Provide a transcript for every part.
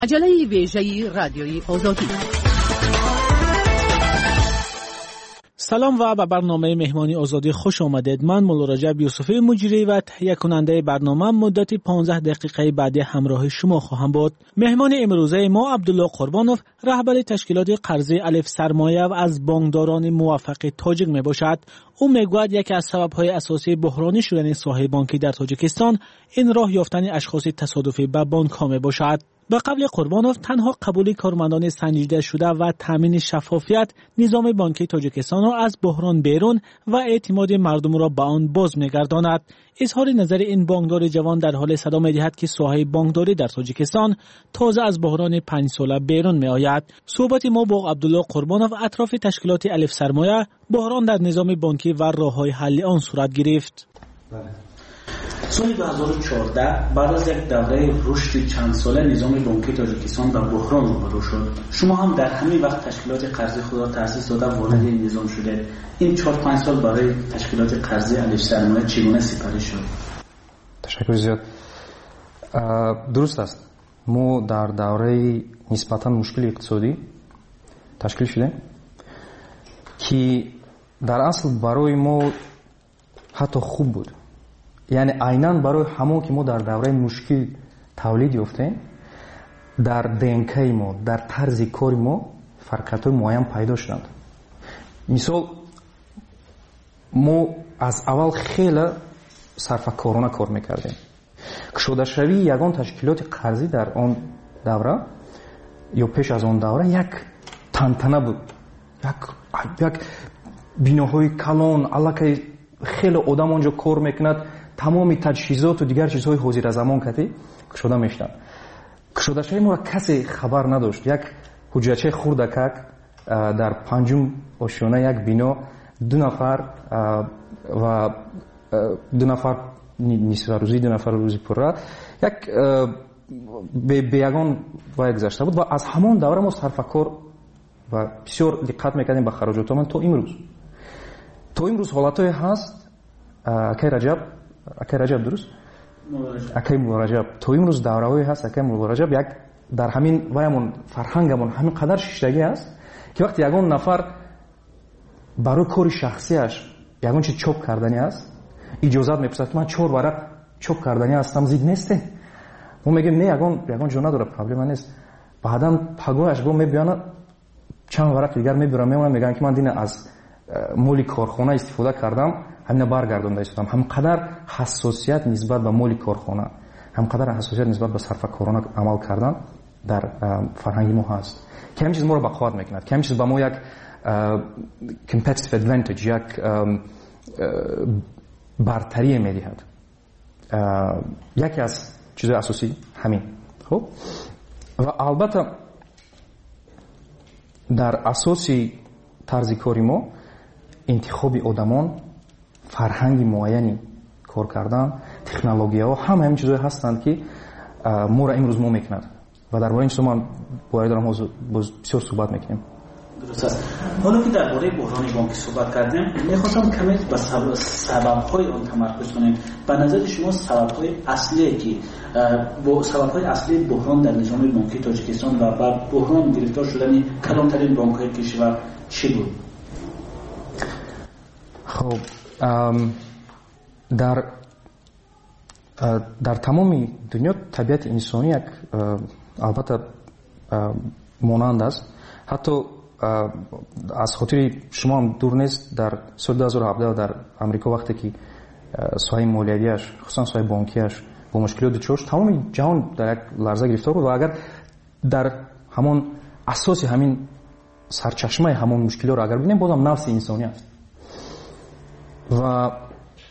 مجله ویژه‌ای رادیویی آزادی. سلام و به برنامه مهمانی آزادی خوش آمدید. من مولا رجب یوسفی مجری و تهیه کننده برنامه مدت 15 دقیقه بعد همراه شما خواهم بود. مهمان امروزه ما عبدالله قربانوف، رهبر تشکیلات قرضی الف سرمایه و از بانکداران موفق تاجیک می باشد. او میگوید یکی از سبب‌های اساسی بحرانی شدن ساحه بانکی در تاجیکستان این راه یافتن اشخاص تصادفی به بانک‌ها می باشد. به قول قربانوف، تنها قبول کارمندان سنجیده شده و تامین شفافیت نظام بانکی تاجیکستان را از بحران بیرون و اعتماد مردم را به آن باز می‌گرداند. اظهار نظر این بانکدار جوان در حال صدا می‌دهد که ساحه بانکداری در تاجیکستان تازه از بحران 5 ساله بیرون می‌آید. صحبت ما با عبدالله قربانوف اطراف تشکیلات الف سرمایه، بحران در نظام بانکی و راه‌های حل آن صورت گرفت. سال 2014 بعد از یک دوره رشد چند ساله نظام بانکی تاجیکستان به بحران روبرو شد. شما هم در همین وقت تشکیلات قرضی خود را تأسیس داده وارد این نظام شده. این 4-5 سال برای تشکیلات قرضی الف سرمایه چگونه سپری شد؟ تشکر زیاد. درست است. ما در دوره نسبتاً مشکل اقتصادی تشکیل شده که در اصل برای ما حتی خوب بود. یعنی عیناً برای همون که ما در دوره مشکل تولید یافتیم، در دنکای ما، در طرز کار ما فرقیت‌های معین پیدا شدند. مثال ما از اول خیلی صرفه‌کارانه کار میکردیم. کشاده شوی یگان تشکیلات قرضی در آن دوره یا پیش از آن دوره یک تنتنه بود. یک بیناهای کلان، علاقه خیلی آدم آنجا کار میکند، تمام تجهیزات و دیگر چیزهای حاضر زمان کتی کشاده میشدن. کشاده شوی ما را کسی خبر نداشت. یک حجرچه خردکک در پنجم آشیانه یک بینا 2 نفر و 2 نفر نصف روزی 2 نفر روزی پره یک به یگان وای گذشته بود و از همان دوره ما صرفه‌کار و بسیار دقت میکردیم به خراجاتمون. تا امروز حالتای هست اکی رجب درست؟ اکی رجب تا امروز دوره‌ای هست اکی رجب یک در همین وایمون فرهنگمون همین قدر شیشتگی است که وقتی یگان نفر برای کار شخصیش یگان چی چوب کردنی است اجازت میپرسد من 4 ورق چوب کردنی هستم زید نیسته. ما میگیم نه یگان جا نداره پرابلم نیست. بعداً پگاهش گو میبیانه چند ورق دیگر میبرم میگن که من دین از مولی کارخانه استفاده کردم همین برگردونده استم. هم قدر حساسیت نسبت به مولی کارخانه، هم قدر حساسیت نسبت به صرفه‌کارانه عمل کردن در فرهنگ ما هست که همین چیز ما رو بقوت میکند، که همین چیز به ما یک competitive advantage، یک برتری میدهد. یکی از چیزهای اساسی همین. خب و البته در اساسی طرز کاری ما انتخاب آدمان، فرهنگ معینی کار کردن، تکنولوژی‌ها همین چیزایی هستند که ما را امروز ما میکند و درباره این چیزا ما باید بسیار صحبت میکنیم. درست است. حالا که درباره بحران بانکی صحبت کردیم، میخواستم کمی به سبب‌های آن تمرکز کنیم. به نظر شما سبب‌های اصلی که سبب‌های اصلی بحران در نظام بانکی تاجیکستان و بعد بحران گرفتار شدن کلانترین بانک‌های کشور چی بود؟ خب در تمام دنیا طبیعت انسانی یک البته مانند است. حتی از خاطر شما هم دور نیست در سال 2017 در امریکا وقتی که ساحه مالیاتیش خصوصا ساحه بانکیش با مشکلات دچار شد، تمام جهان در یک لرزه گرفتار بود و اگر در همون اساس همین سرچشمه همون مشکلات رو اگر ببینیم بازم نفس انسانی است و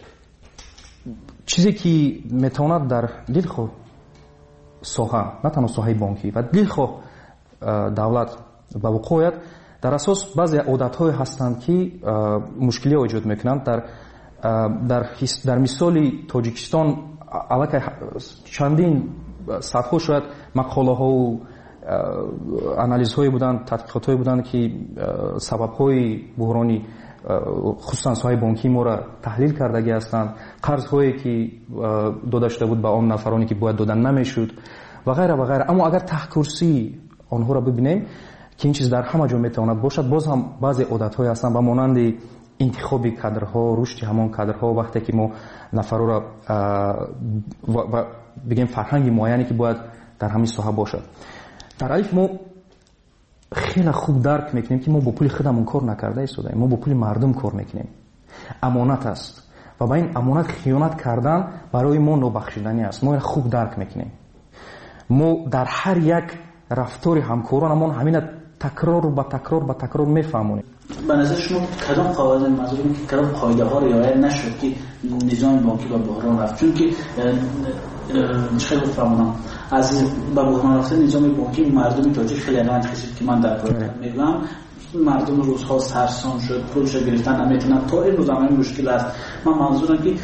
چیزی که میتواند در دلخو ساحه، نه تنها ساحه بانکی و دلخو دولت به وقوع آید، در اساس بعضی عادت‌های هستند که مشکلی ایجاد میکنند. در مثال تاجیکستان علاقه چندین صدها شاید مقاله ها و انالیز های بودند، تحقیقات های بودند که سبب های بحرانی خصوصا ساحه بانکی ما را تحلیل کردگی هستند. قرض هایی که داده شده بود به آن نفرانی که باید دادن نمیشد و غیره و غیره. اما اگر ته کرسی آنها را ببینیم که این چیز در همه جا میتواند باشد، باز هم بعضی عادت‌های هستند و مانند انتخاب کادرها، رشد همان کادرها، وقتی که ما نفرها را و بگیم فرهنگ معینی که باید در همین ساحه باشد. در الف ما خیلی خوب درک میکنیم که ما با پول خودمون کار نکرده ایستادیم، ما با پول مردم کار میکنیم. امانت است و با این امانت خیانت کردن برای ما نابخشودنی است. ما خوب درک میکنیم. ما در هر یک رفتار همکارانمون همین تکرار و تکرار میفهمونیم. به نظر شما کدام قواعد منظورم که کدام قاعده ها رعایت نشد که نظام بانکی به بحران رفت؟ چون که خیلی فهمونم از به بحران رفتن نظام بانکی مردم تاجیک خیلی رنج کشید که من در پایتخت میگم. مردم روزها سرسام شد، پولش گرفتن نمیتونن، تا این روز هم مشکل است. من منظورم که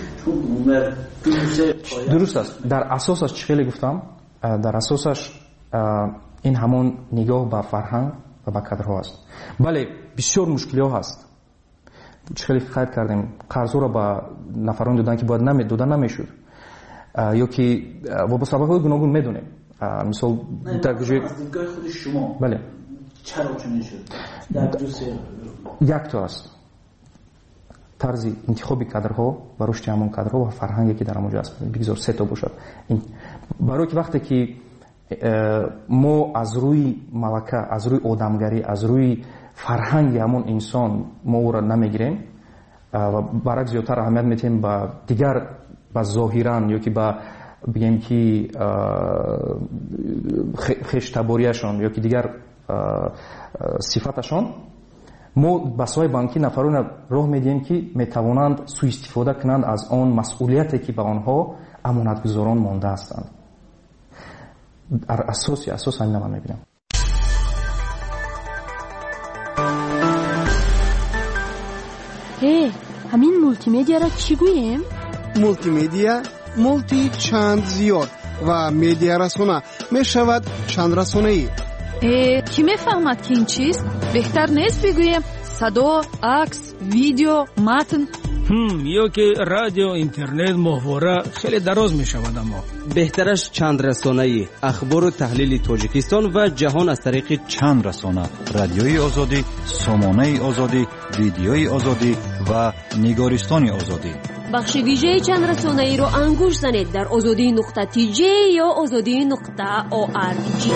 درست است. در اساسش چی خیلی گفتم، در اساسش این همون نگاه به فرهنگ و به کادرها است. بله بسیار مشکل‌ها هست. خیلی فکر کردیم قرض را به نفران دادن که باید دادن نمیشد، یا که و با سبب‌های گوناگون میدونیم. مثلا در دیدگاه خود شما بله چرا چنین شد؟ یک تا است طرز انتخاب کادرها و رشد همون کادرها و فرهنگی که در آنجا است. بگذار سه تا باشد. این برای که وقتی که ما از روی ملکه، از روی آدمگری، از روی فرهنگ همون انسان ما او را نمیگیریم و برعکس زیادتر اهمیت میتیم به دیگر، به ظاهران یا که به بگیم که خشتباریشان یا که دیگر صفتشان، ما به سوی بانکی نفران راه میدیم که میتوانند سوء استفاده کنند از آن مسئولیتی که به آنها امانتگزاران مانده هستند. در اساس همین من میبینم. همین مولتی مدیا را چی گوییم؟ مولتی مدیا، مولتی چند زیاد و مدیا رسانه می شود چند رسانه ای. کی میفهمد که این چیست؟ بهتر نیست بگوییم صدا، عکس، ویدیو، متن؟ یا که رادیو، اینترنت، محتوا خیلی دراز می شود. اما بهترش چند رسانه‌ای، اخبار و تحلیل تاجیکستان و جهان از طریق چند رسانه: رادیوی آزادی، سامانه آزادی، ویدیوی آزادی و نگارستان آزادی. بخش ویژه چند رسانه‌ای رو انگوش زنید در azadi.tj یا azadi.org.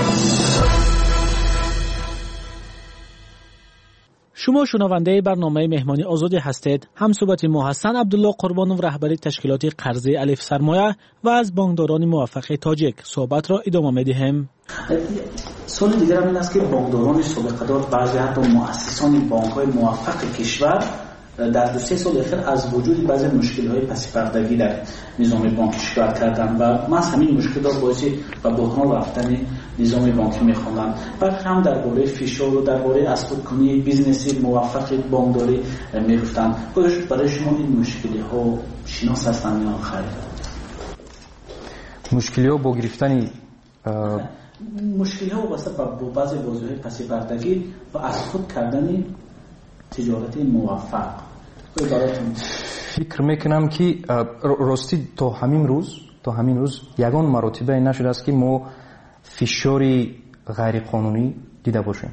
شما شنونده برنامه مهمانی آزادی هستید. همصحبت ما حسن عبدالله قربانوف، رهبر تشکیلات قرضه الف سرمایه و از بانکداران موفق تاجیک صحبت را ادامه می‌دهیم. سوال دیگر این است که بانکداران سابقه‌دار، بعضی حتی مؤسسان بانک‌های موفق کشور در 2-3 سال اخیر از وجود بعضی مشکل‌های پس پردگی در نظام بانکی شکایت کردند و من همین مشکلات باعث به بحران رفتن نظام بانکی می‌خواندم. بعد هم درباره فشار و درباره اسباب‌کنی بیزنسی موفق بانکداری می‌گفتند. خودش برای شما این مشکل‌ها شناس هستند یا خیر؟ مشکل‌ها با گرفتن مشکل‌ها واسه با بعضی بازی‌های پس پردگی و از خود کردن تجارت موفق. فکر میکنم که راستی تا همین روز یگان مراتبه این نشده است که ما فشاری غیر قانونی دیده باشیم.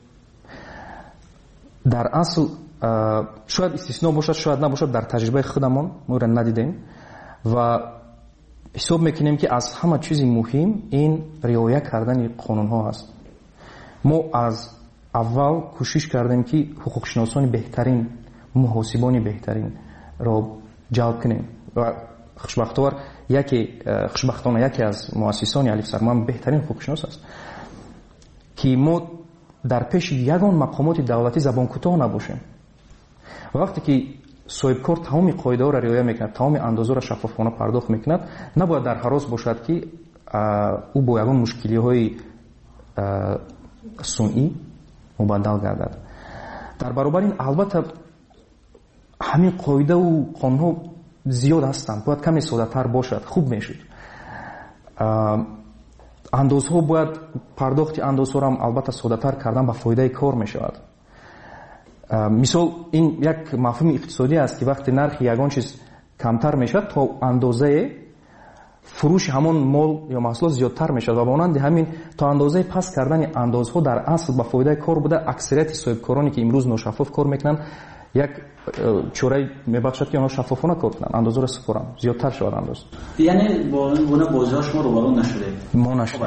در اصل شاید استثناء باشد، شاید نباشد، در تجربه خودمون ما را ندیدیم و حساب میکنیم که از همه چیز مهم این رعایت کردن قانون ها است. ما از اول کوشش کردیم که حقوق شناسان بهترین، محاسبان بهترین را جلب کنیم و خوشبختانه یکی از مؤسسان الف سرمایه بهترین حقوق شناس است که ما در پیش یگان مقامات دولتی زبان کوتاه نباشیم. وقتی که صاحب کار تمام قاعده ها را رعایت میکند، تمام اندازه را شفافانه پرداخت میکند، نباید در هراس باشد که او با یگان مشکلی های صنعی مبدل گردد. در برابر این البته همین قاعده و قانون ها زیاد هستند، باید کمی ساده تر باشد، خوب میشد. اندازه ها باید پرداخت اندازه ها هم البته ساده تر کردن به فایده کار میشود. مثال این یک مفهوم اقتصادی است که وقتی نرخ یگان چیز کمتر میشد تا اندازه фурӯши ҳамон мол ё маҳсулот зиёдтар мешавад ва ба монанди ҳамин то андозаи паст кардани андозҳо дар асл ба фоидаи кор буда аксарияти соҳибкороне ки имрӯз ношаффоф кор мекунанд як чораи мебахшад ки онҳо шаффофона кор кунанд, андозаро супоранд, зиёдтар шавад андоз. яъне бо ин гуна бозиҳо шумо рӯбарӯ нашудед? мо нашудем.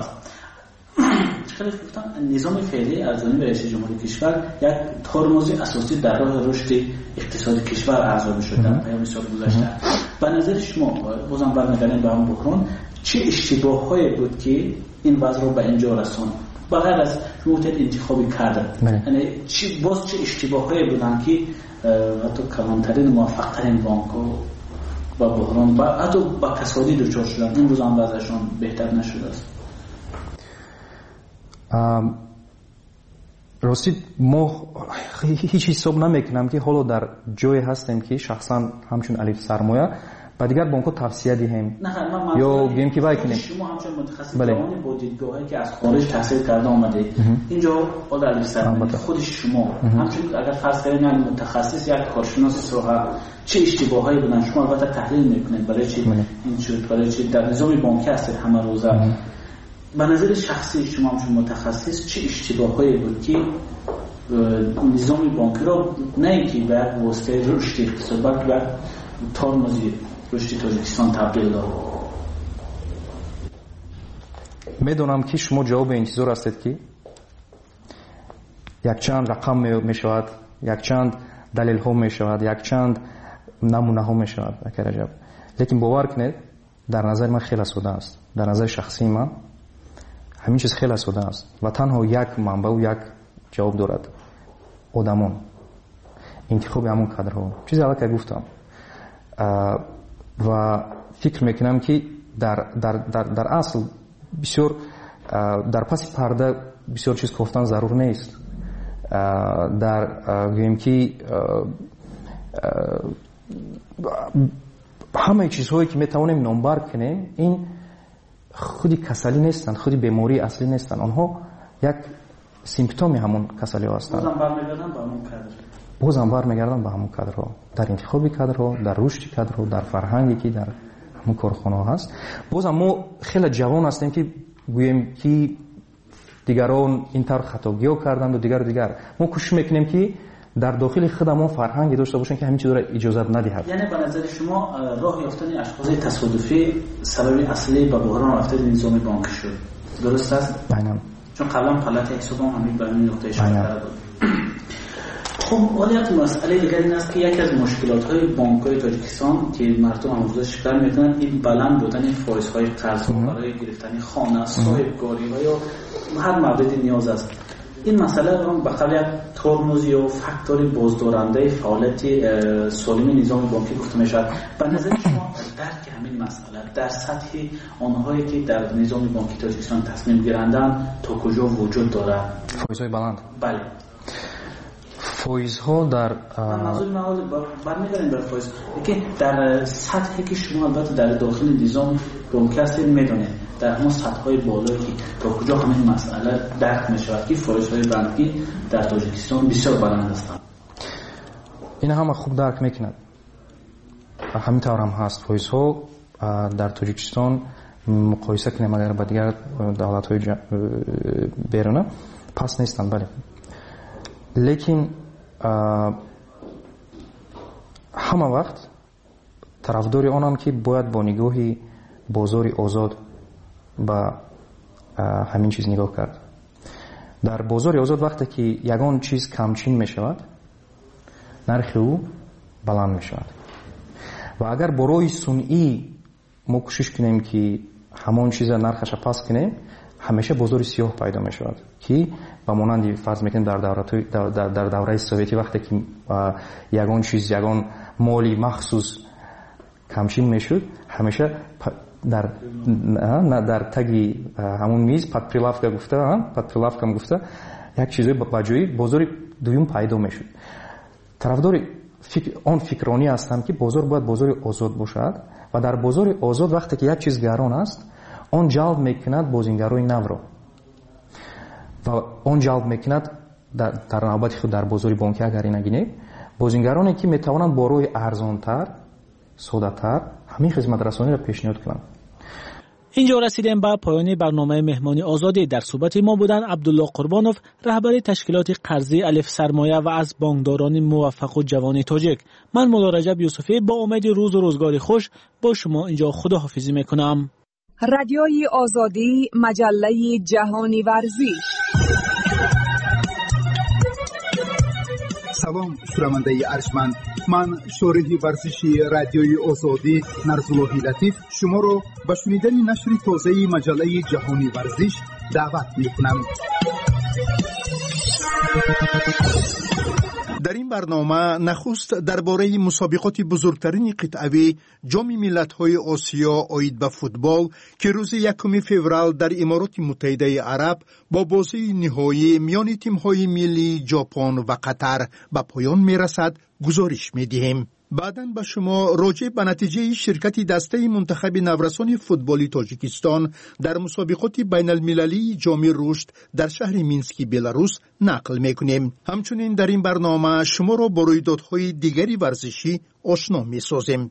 низоми феълӣ аз ҷониби раиси ҷумҳурии кишвар як тормози асосӣ дар роҳи рушди иқтисоди кишвар арзон мешуд дар паёми соли гузашта. ба назари шумо бозам бармегардем ба ҳамон буҳрон, чӣ иштибоҳҳое буд ки ин вазъро ба инҷо расонд? бағайр аз шумо гуфтед интихоби кадр, яъне боз чӣ иштибоҳҳое буданд ки ҳатто калонтарин муваффақтарин бонкҳо ба буҳрон ва ҳатто ба касодӣ дучор шуданд? имрӯз ҳам вазъашон беҳтар нашудааст? рости мо ҳеҷ ҳисоб намекунам ки ҳоло дар ҷое ҳастем ки шахсан ҳамчун алиф сармоя ба дигар бонкҳо тавсия диҳем ё гӯем ки вай кунем. шумо ҳамчун мутахассис ҷавони бо дидгоҳе ки аз хориҷ таҳсил карда омадед, инҷо ода алиф сармоя худи шумо ҳамчун агар фарз кардем як мутахассис, як коршиноси соҳа, чӣ иштибоҳҳое буданд? шумо албатта таҳлил мекунед барои чӣ ин шуд, барои чӣ дар низоми бонкӣ ҳастед ҳама рӯза. ба назари шахсӣ шумо ҳамчун мутахассис чӣ иштибоҳҳое буд ки низоми бонкиро на ин ки ба як воситаи рушди иқтисод, балки ба як тормози рушди Тоҷикистон табдил дод? медонам ки шумо ҷавоби интизор ҳастед ки якчанд рақам мешавад, якчанд далелҳо мешавад, якчанд намунаҳо мешавад. акараҷаб, лекин бовар кунед, дар назари ман хеле сода аст. дар назари шахсии ман ҳамин чиз хеле сода аст ва танҳо як манбаъу як ҷавоб дорад: одамон, интихоби ҳамон кадрҳо. чизи аллакай гуфтам ва фикр мекунам ки дар асл бисёр дар паси парда бисёр чиз гуфтан зарур нест. дар гӯем ки ҳамаи чизҳое ки метавонем номбар кунем, ин худи касалӣ нестанд, худи бемории аслӣ нестанд. онҳо як симптоми ҳамон касалиҳо ҳастанд. бозам бармегарданд ба ҳамон кадрҳо, дар интихоби кадрҳо, дар рушди кадрҳо, дар фарҳанге ки дар ҳамон корхонаҳо ҳаст. бозам мо хеле ҷавон ҳастем ки гӯем ки дигарон ин тавр хатогиҳо карданду дигар. мо кӯшиш мекунем ки дар дохили худамон фарҳанге дошта бошем ки ҳамин чизро иҷозат надиҳад. яъне ба назари шумо роҳ ёфтани ашхоси тасодуфӣ сабаби аслӣ ба буҳрон рафтани низоми бонкӣ шуд. дуруст аст? айнан. чун қаблан палати ҳисобам ҳамин ба ин нуқтаи шумо карда буд. خب ولی از مسئله دیگر این است که یکی از مشکلات‌های بانک‌های تاجیکستان که مردم امروزه شکایت می‌کنند این بلند بودن فایزهای قرض برای گرفتن خانه، صاحب‌کاری‌ها یا هر موردی نیاز است. این مسئله هم به قول یک تورموز یا فاکتور بازدارنده فعالیت سالم نظام بانکی گفته می‌شود. به نظر شما درک همین مسئله در سطح آنهایی که در نظام بانکی تاجیکستان تصمیم گیرندند تا کجا وجود دارد؟ فایزهای بلند. بله. فایزها در منظور من برمیگردیم بر فایز که در سطحی که شما البته در داخل نظام بانکی هستید میدونید در همون سطح‌های بالایی که تا کجا همین مسئله درک می‌شود که فایزهای بانکی در تاجیکستان بسیار بلند هستند. این همه خوب درک می‌کنند. همینطور هم هست. فایزها در تاجیکستان مقایسه کنیم اگر با دیگر دولت‌های بیرونه پس نیستند. بله. لیکن ҳама вақт тарафдори онам ки бояд бо нигоҳи бозори озод ба ҳамин чиз нигоҳ кард. дар бозори озод вақте ки ягон чиз камчин мешавад, нархи ӯ баланд мешавад. ва агар бо роҳи сунъӣ мо кӯшиш кунем ки ҳамон чиза нархаша паст кунем, ҳамеша бозори сиёҳ пайдо мешавад ки ба монанди фарз мекунем дар давраи советӣ вақте ки ягон чиз, ягон моли махсус камчин мешуд, ҳамеша дар таги ҳамон миз подприлавкам гуфта як чизои ба ҷои бозори дуюм пайдо мешуд. тарафдори он фикронӣ ҳастам ки бозор бояд бозори озод бошад ва дар бозори озод вақте ки як чиз гарон аст, он ҷалб мекунад бозингарои навро ва он ҷалб мекунад дар навбати худ дар бозори бонкӣ агар ина гинем, бозингароне ки метавонанд бо роҳи арзонтар, содатар ҳамин хизматрасониро пешниҳод кунанд. اینجا رسیدیم به پایان برنامه مهمانی آزادی. در صحبت ما بودن عبدالله قربانوف، رهبر تشکیلات قرضی الف سرمایه و از بانکداران موفق و جوان تاجیک. من مولا رجب یوسفی با امید روز و روزگاری خوش با شما اینجا خداحافظی میکنم. رادیوی آزادی، مجله جهانی ورزش. سلام شنونده ارجمند، من شارح ورزشی رادیوی آزادی نرزالله لطیف شما را به شنیدن نشر تازه مجله جهانی ورزش دعوت می‌کنم. در این برنامه نخست درباره مسابقات بزرگترین قطعه‌ای جام ملت‌های آسیا آید به فوتبال که روز 1 فوریه در امارات متحده عرب با بازی نهایی میان تیم‌های ملی ژاپن و قطر به پایان می‌رسد گزارش می‌دهیم. بعداً به شما راجع به نتیجه شرکت دسته منتخب نورسان فوتبالی تاجیکستان در مسابقات بین المللی جام رشد در شهر مینسک بلاروس نقل میکنیم. همچنین در این برنامه شما را با رویدادهای دیگری ورزشی آشنا میسازیم.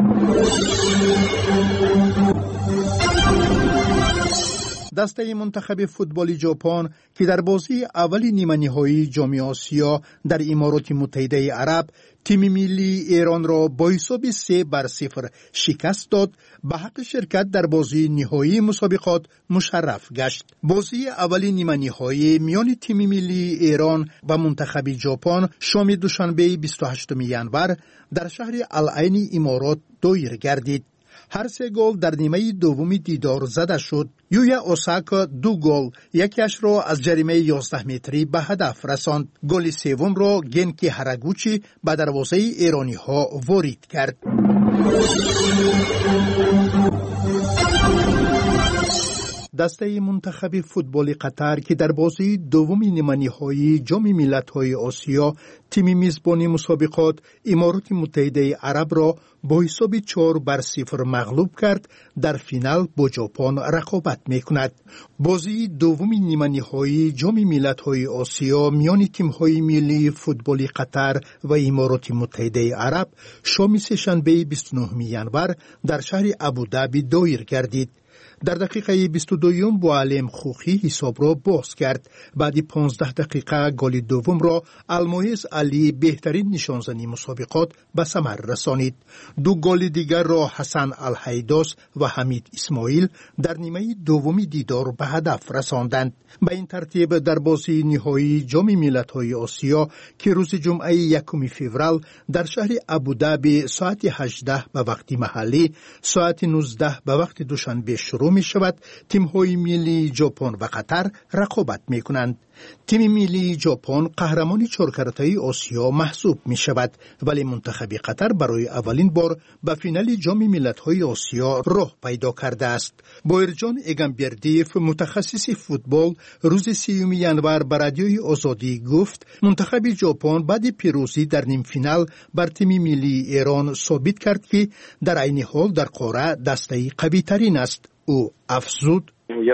دسته منتخب فوتبالی ژاپن که در بازی اولی نیمه نهایی جام آسیا در امارات متحده عرب تیم ملی ایران را با حساب 3-0 شکست داد، به حق شرکت در بازی نهایی مسابقات مشرف گشت. بازی اولی نیمه نهایی میان تیم ملی ایران و منتخب ژاپن شام دوشنبه 28 ژانویه در شهر العین امارات دایر گردید. هر 3 گل در نیمه دوم دیدار زده شد. یویا اوساکا 2 گل، یکیش را از جریمه 11 متری به هدف رساند. گل سوم را گنکی هراگوچی به دروازه ایرانی ها وارد کرد. دسته منتخب فوتبال قطر که در بازی دوم نیمه نهایی جام ملت‌های آسیا تیم میزبانی مسابقات امارات متحده عرب را با حساب 4-0 مغلوب کرد، در فینال با ژاپن رقابت می‌کند. بازی دوم نیمه نهایی جام ملت‌های آسیا میان تیم‌های ملی فوتبال قطر و امارات متحده عرب شام سه‌شنبه 29 ژانویه در شهر ابوظبی دایر گردید. در دقیقه 22 با علم خوخی حساب را باز کرد. بعد 15 دقیقه گل دوم را المویز علی بهترین نشانزنی مسابقات به ثمر رسانید. 2 گل دیگر را حسن الحیداس و حمید اسماعیل در نیمه دوم دیدار به هدف رساندند. به این ترتیب در بازی نهایی جام ملت‌های آسیا که روز جمعه 1 فوریه در شهر ابوظبی ساعت 18 به وقت محلی، ساعت 19 به وقت دوشنبه شروع می شود، تیم های ملی ژاپن و قطر رقابت می کنند. تیم ملی ژاپن قهرمان چهارکراته‌ای آسیا محسوب می شود، ولی منتخب قطر برای اولین بار به فینال جام ملت‌های آسیا راه پیدا کرده است. بایرجان اگنبردیف متخصص فوتبال روز 30 ژانویه به رادیوی آزادی گفت منتخب ژاپن بعد پیروزی در نیم فینال بر تیم ملی ایران ثابت کرد که در عین حال در قاره دسته قوی ترین است. او افزود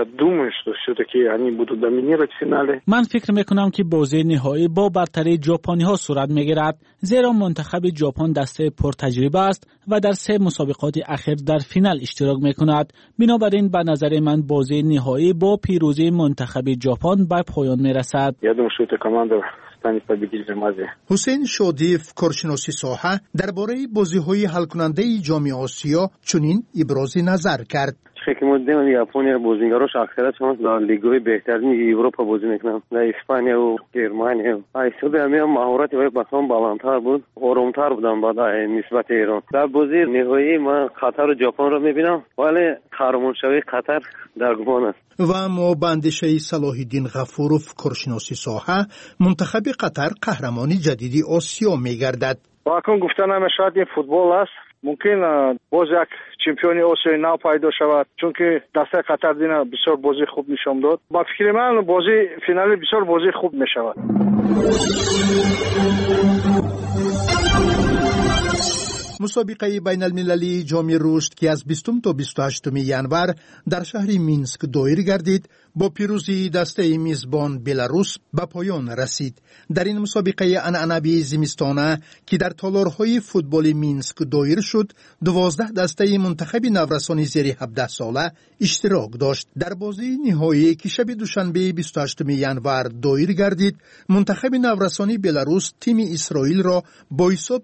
من فکر میکنم که بازی نهایی با برتری ژاپنی ها صورت میگیرد، زیرا منتخب ژاپن دسته پرتجربه است و در 3 مسابقات اخیر در فینال اشتراک میکند. بنابراین به نظر من بازی نهایی با پیروزی منتخب ژاپن به پایان میرسد. حسین شادیف کارشناسی ساحه درباره بازی‌های حل کننده جام آسیا چنین ابراز نظر کرد. فکر می‌کنم ژاپنیا بازیگراش اکثرا در لیگ‌های بهترین اروپا بازی می‌کنن، در اسپانیا و گرمانیا. ایستاد همه مهارت و بسام بالاتر بود، آرام‌تر بودن بعد نسبت ایران. در بازی نهایی من قطر و ژاپن را می‌بینم، ولی قهرمان شوی قطر در گمان است. و اما به اندیشه صلاح الدین غفوروف کارشناسی ساحه، منتخب قطر قهرمان جدید آسیا می‌گردد. واقعا گفتن همه شاید این فوتبال است. ممکن باز یک چمپیونی آسیا نو پیدا شود، چون که دسته قطر دینا بسیار بازی خوب نشان داد. با فکر من بازی فینالی بسیار بازی خوب می شود. مسابقه بین المللی جام رشد که از 20 تا 28 ژانویه در شهر مینسک دایر گردید با پیروزی دسته میزبان بلاروس به پایان رسید. در این مسابقه عنعنوی زمستانه که در تالارهای فوتبال مینسک دایر شد، 12 دسته منتخب نورسانی زیر 17 ساله اشتراک داشت. در بازی نهایی که شب دوشنبه 28 ینور دایر گردید، منتخب نورسانی بلاروس تیم اسرائیل را با حساب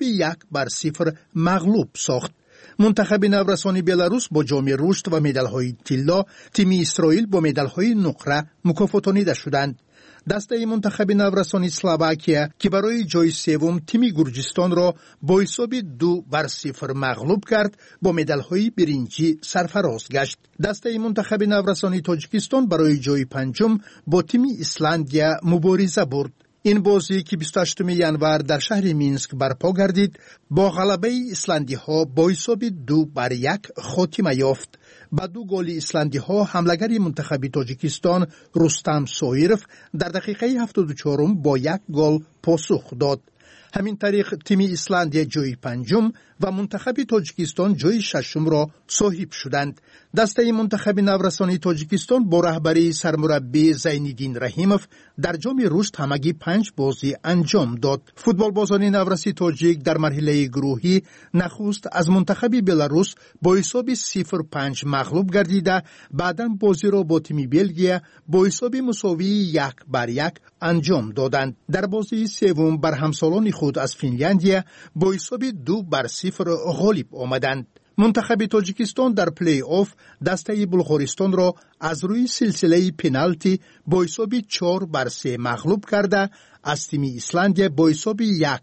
1-0 مغلوب ساخت. منتخب نورسانی بلاروس با جام رشد و مدال‌های طلا، تیم اسرائیل با مدال‌های نقره مکافاتانیده شدند. دسته منتخب نورسانی اسلواکیه که برای جای سوم تیم گرجستان را با حساب 2-0 مغلوب کرد، با مدال‌های برنجی سرفراز گشت. دسته منتخب نورسانی تاجیکستان برای جای پنجم با تیم ایسلندیا مبارزه برد. این بازی که 28 ینور در شهر مینسک برپا گردید، با غلبه ایسلندی ها با حساب 2-1 خاتمه یافت. با 2 گل ایسلندی ها حملگر منتخب تاجیکستان رستم سویرف در دقیقه 74 با 1 گل پاسخ داد. همین طریق تیم ایسلندیا جای پنجم و منتخب تاجیکستان جای ششم را صاحب شدند. دسته منتخب نورسانی تاجیکستان با رهبری سرمربی زینالدین رحیموف در جام رشد همگی 5 بازی انجام داد. فوتبال بازان نورسی تاجیک در مرحله گروهی نخست از منتخب بلاروس با حساب 0-5 مغلوب گردیده، بعداً بازی را با تیم بلژیا با حساب مساوی 1-1 انجام دادند. در بازی سوم بر همسالان خود از فنلاندیا با حساب 2-0 غالب آمدند. منتخب تاجیکستان در پلی آف دسته بلغارستان را از روی سلسله پنالتی با حساب 4-3 مغلوب کرده، از تیم ایسلندیا با حساب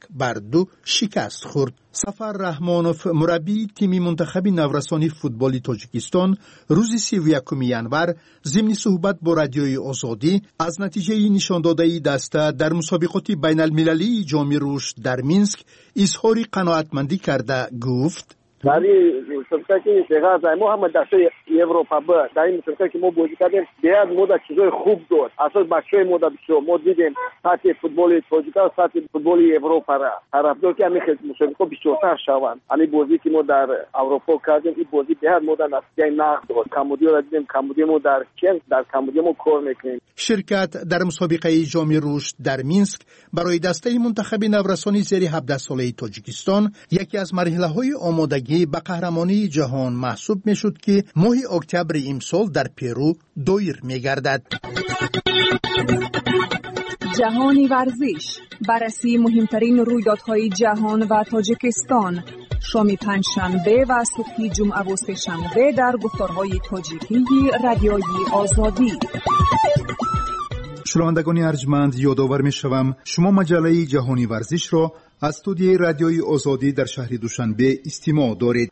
1-2 شکست خورد. سفر رحمانوف مربی تیم منتخب نورسانی فوتبال تاجیکستان روز 31 ینور ضمن صحبت با رادیوی آزادی از نتیجه نشان داده دسته در مسابقات بین المللی جام رشد در مینسک اظهار قناعتمندی کرده گفت: در این مسابقه که دقیقاً ما هم دسته اروپا در این مسابقه که ما بازی کردیم بیاد مدت چیزای خوب داشت. اساس بچه‌های مدت بسیار ما دیدیم سطح فوتبال تاجیکستان سطح فوتبال اروپا را طرفدار که همین مسابقه بیشتر شوند. همین بازی که ما در اروپا کردیم این بازی بیاد مدت نتیجه نقد داشت. کمبودی را دیدیم، کمبودی ما در کمبودی ما کار میکنیم. شرکت در مسابقه جام رشد در مینسک برای دسته منتخب نورسانی زیر 17 ساله تاجیکستان یکی از مرحله‌های آمادگی به قهرمانی جهان محسوب میشد که ماه اکتبر امسال در پرو دایر میگردد. جهانی ورزش، بررسی مهمترین رویدادهای جهان و تاجیکستان، شام پنجشنبه و صبح جمعه و سه‌شنبه در گفتارهای تاجیکی رادیوی آزادی. شنوندگان ارجمند، یادآور می‌شوم شما مجله جهانی ورزش را از استودیوی رادیوی آزادی در شهر دوشنبه استماع دارید.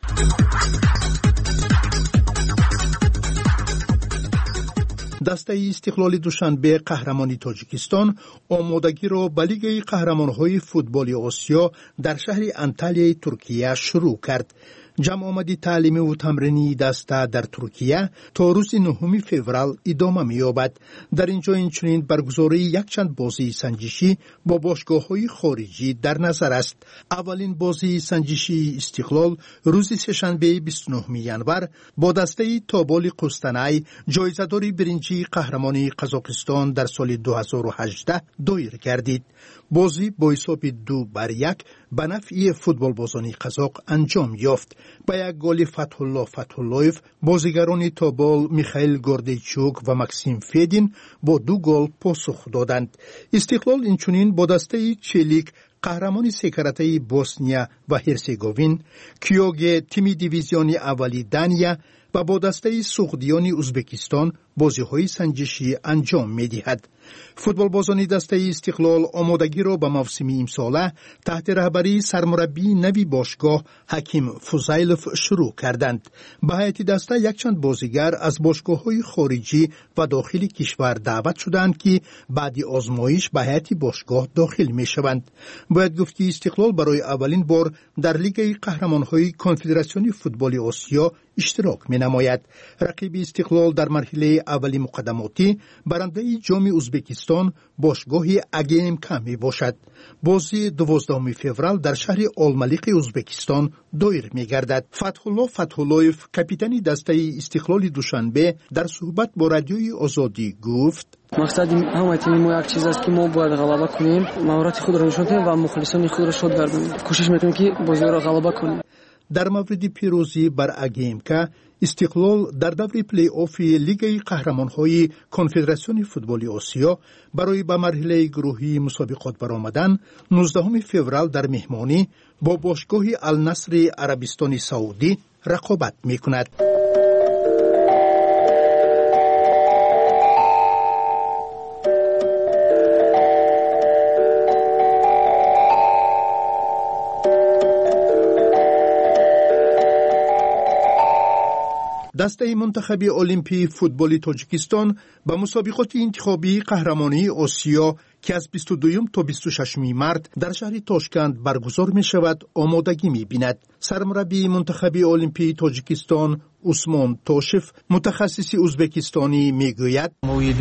دسته استقلال دوشنبه قهرمانی تاجیکستان آمادگی را به لیگ قهرمان‌های فوتبال آسیا در شهر انتالیا ترکیه شروع کرد. جمع آمدی تعلیمی و تمرینی دسته در ترکیه تا روز 9 فوریه ادامه می‌یابد. در اینجا اینچنین برگزاری یک چند بازی سنجشی با باشگاه‌های خارجی در نظر است. اولین بازی سنجشی استقلال روز سه‌شنبه 29 ینور با دسته تابال قسطنطین جایزه‌دار برنجی قهرمانی قزاقستان در سال 2018 دایر گردید. بازی با حساب 2-1 به نفع فوتبال بازان قزاق انجام یافت. با یک گل فتح‌الله بازیگران تابال میخائیل گوردیچوک و مکسیم فیدین با 2 گل پاسخ دادند. استقلال اینچنین با دسته چلیک قهرمان سکرته بوسنیا و هرسگوین، کیوگ تیم دیویزیون اولی دانیا و با دسته سوغدیان ازبکستان بازی‌های سنجشی انجام می‌دهد. فوتبال بازان دسته استقلال آمادگی را به موسم امساله تحت رهبری سرمربی نوی باشگاه حکیم فوزایلوف شروع کردند. به هیئت دسته یک چند بازیگر از باشگاه‌های خارجی و داخلی کشور دعوت شدند که بعد آزمایش به هیئت باشگاه داخل می‌شوند. باید گفت که استقلال برای اولین بار در لیگ قهرمان‌های کنفدراسیون فوتبال آسیا اشتراک می‌نماید. رقیب استقلال در مرحله اولی مقدماتی برنده جام ازبکستان باشگاه اگیمکا می باشد. بازی 12 فوریه در شهر آلملیق ازبکستان دایر می گردد. فتح‌الله فتح‌الله‌یف کاپیتان دسته استقلال دوشنبه در صحبت با رادیوی آزادی گفت: مقصد همه تیم ما یک چیز است که ما باید غلبه کنیم، مهارت خود را نشان دهیم و مخلصان خود را شاد گردانیم. کوشش میکنیم که بازی را غلبه کنیم. در مورد پیروزی بر اگیمکا، استقلال در دور پلی آف لیگ قهرمان‌های کنفدراسیون فوتبال آسیا برای به مرحله گروهی مسابقات برآمدن 19 فوریه در مهمانی با باشگاه النصر عربستان سعودی رقابت می‌کند. دسته منتخب المپی فوتبال تاجیکستان به مسابقات انتخابی قهرمانی آسیا که از 22 تا 26 مارس در شهر تاشکند برگزار می شود آمادگی می بیند. سرمربی منتخب المپی تاجیکستان عثمان توشف متخصص ازبکستانی می گوید: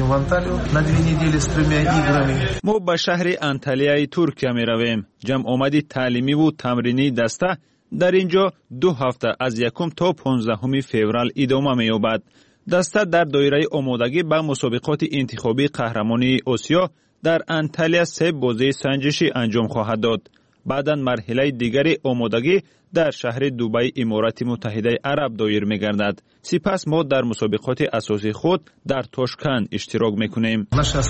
ما به شهر انتالیای ترکیه می رویم. جمع آمدی تعلیمی و تمرینی دسته در اینجا 2 هفته از 1 تا 15 فوریه ادامه می‌یابد. دسته در دایره آمادگی به مسابقات انتخابی قهرمانی آسیا در انتالیا 3 بازی سنجشی انجام خواهد داد. بعداً مرحله دیگری آمادگی در شهر دبی امارات متحده عرب دایر می‌گردد. سپس ما در مسابقات اساسی خود در تاشکند اشتراک می‌کنیم.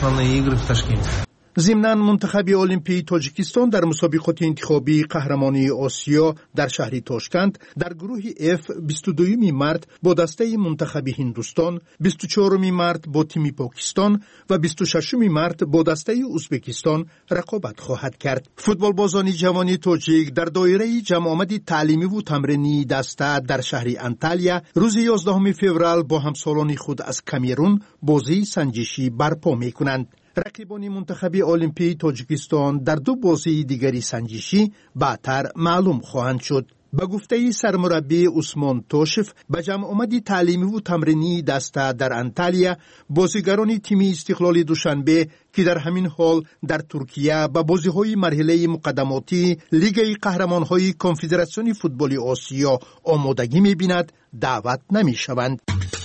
ضمناً منتخب المپی تاجیکستان در مسابقات انتخابی قهرمانی آسیا در شهر تاشکند در گروه F 22 مارس با دسته منتخب هندوستان، 24 مارس با تیم پاکستان و 26 مارس با دسته ازبکستان رقابت خواهد کرد. فوتبال بازان جوانی تاجیک در دایره جمع آمدی تعلیمی و تمرینی دسته در شهر انتالیا روز 11 فوریه با همسالان خود از کامرون بازی سنجشی برپا می‌کنند. رقیبان منتخب المپی تاجیکستان در 2 بازی دیگری سنجشی بعدتر معلوم خواهند شد. به گفته سرمربی عثمان توشف، به جمع آمدی تعلیمی و تمرینی دسته در انتالیا بازیگران تیم استقلال دوشنبه که در همین حال در ترکیه به بازی‌های مرحله مقدماتی لیگ قهرمان‌های کنفدراسیون فوتبال آسیا آمادگی می‌بیند دعوت نمی‌شوند.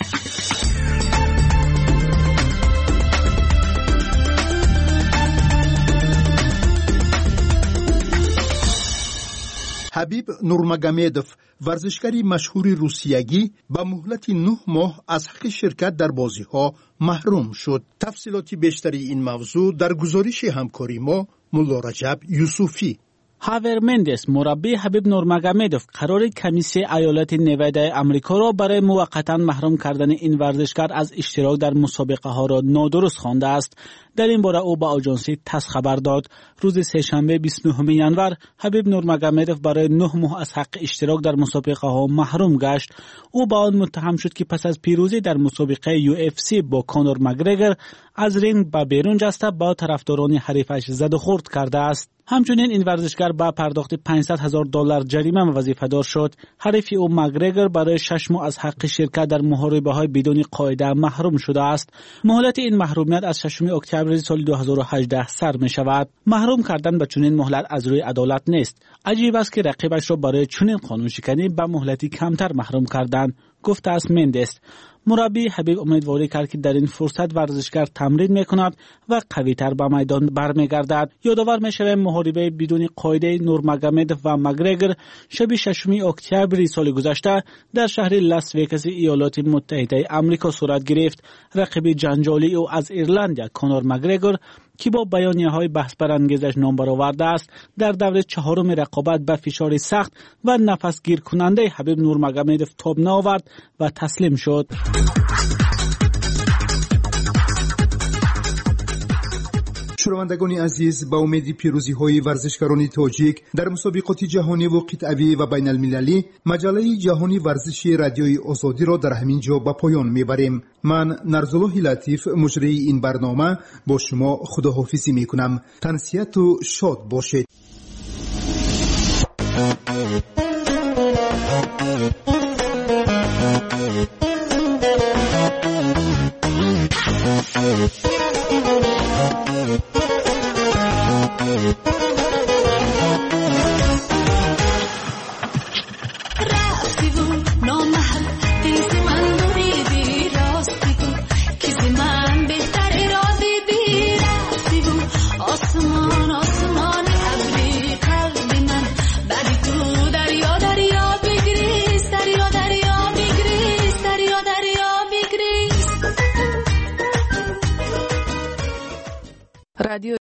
حبیب نورمگامدوف ورزشکاری مشهور روسیایی با مهلت 9 ماه از حق شرکت در بازی‌ها محروم شد. تفصیلات بیشتری این موضوع در گزارش همکاری ما مولا رجب یوسفی. هاور مندس مربی حبیب نورمگامدوف قرار کمیسیون ایالات نوادا آمریکا را برای موقتا محروم کردن این ورزشکار از اشتراک در مسابقه ها را نادرست خوانده است. در این باره او به آژانسی تاس خبر داد. روز سه‌شنبه 29 ژانویه حبیب نورمگامدوف برای 9 ماه از حق اشتراک در مسابقه ها محروم گشت. او با آن متهم شد که پس از پیروزی در مسابقه UFC با کانور مگرگر از رینگ به بیرون جسته با طرفداران حریفش زد و خورد کرده است. همچنین این ورزشکار با پرداخت $500,000 جریمه وظیفه‌دار شد. حریف او مگرگر برای 6 ماه از حق شرکت در محاربه‌های بدون قاعده محروم شده است. مهلت این محرومیت از 6 اکتبر سال 2018 سر می شود. محروم کردن به چنین مهلت از روی عدالت نیست. عجیب است که رقیبش را برای چنین قانون شکنی به مهلتی کمتر محروم کردن، گفته است مندس. مربی حبیب امیدواری کرد که در این فرصت ورزشکار تمرین میکند و قوی‌تر به میدان برمیگردد. یادآور میشویم محاربه بدون قاعده نورمگامدوف و مگرگر شب 6 اکتبر سال گذشته در شهر لاس وگاس ایالات متحده آمریکا صورت گرفت. رقیب جنجالی او از ایرلند کانور مگرگر که با بیانیه‌های بحث برانگیزش نام برآورده است، در دور 4 رقابت به فشار سخت و نفس گیر کننده حبیب نورمگامدوف تاب نآورد و تسلیم شد. شنوندگان عزیز، با امید پیروزی‌های ورزشکاران تاجیک در مسابقات جهانی و قطعی و بین المللی، مجله جهانی ورزشی رادیوی آزادی را در همین جا به پایان میبریم. من نرزالله لطیف مجری این برنامه با شما خداحافظی میکنم. تنسیت و شاد باشید. رادیو